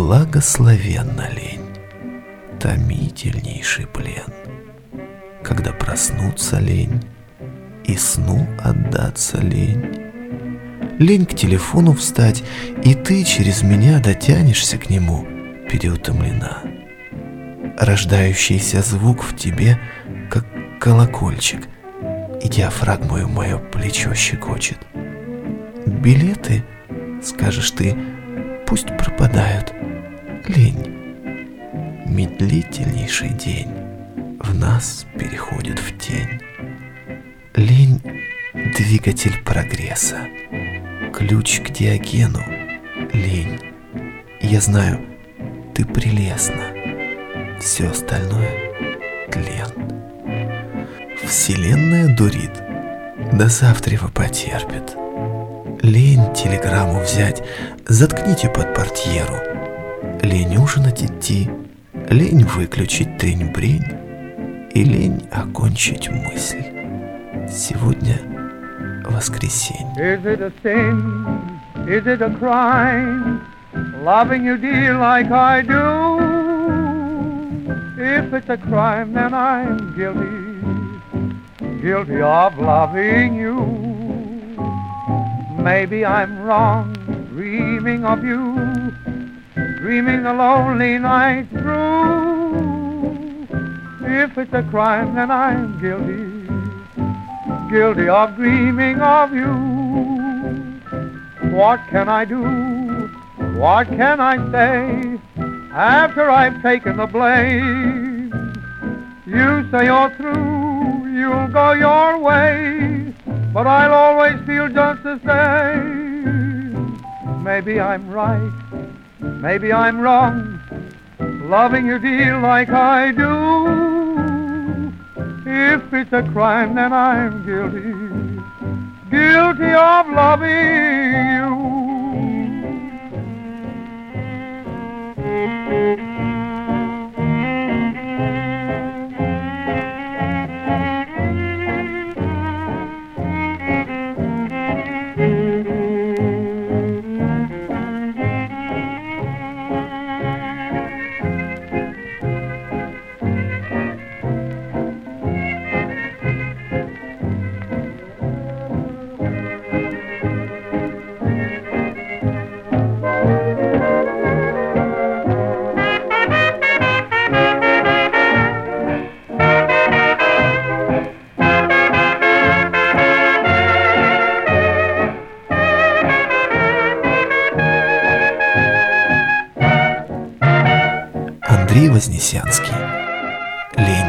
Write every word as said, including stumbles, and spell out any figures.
Благословенна лень, томительнейший плен, когда проснуться лень и сну отдаться лень. Лень к телефону встать, и ты через меня дотянешься к нему, переутомлена. Рождающийся звук в тебе, как колокольчик, и диафрагмою мое плечо щекочет. Билеты, скажешь ты, пусть пропадают. Лень, медлительнейший день в нас переходит в тень. Лень — двигатель прогресса, ключ к Диогену. Лень, я знаю, ты прелестна, все остальное — тлен. Вселенная дурит, до завтрева потерпит. Лень телеграмму взять, заткните под портьеру. Лень ужинать идти, лень выключить трень-брень и лень окончить мысль. Сегодня воскресенье. Is it a sin? Is it a crime? Loving you dear like I do. If it's a crime, then I'm guilty, guilty of loving you. Maybe I'm wrong, dreaming of you, dreaming the lonely night through. If it's a crime, then I'm guilty, guilty of dreaming of you. What can I do? What can I say after I've taken the blame? You say you're through, you'll go your way, but I'll always feel just the same. Maybe I'm right, maybe I'm wrong, loving you dear like I do. If it's a crime, then I'm guilty, guilty of loving you. Андрей Вознесенский. Лень.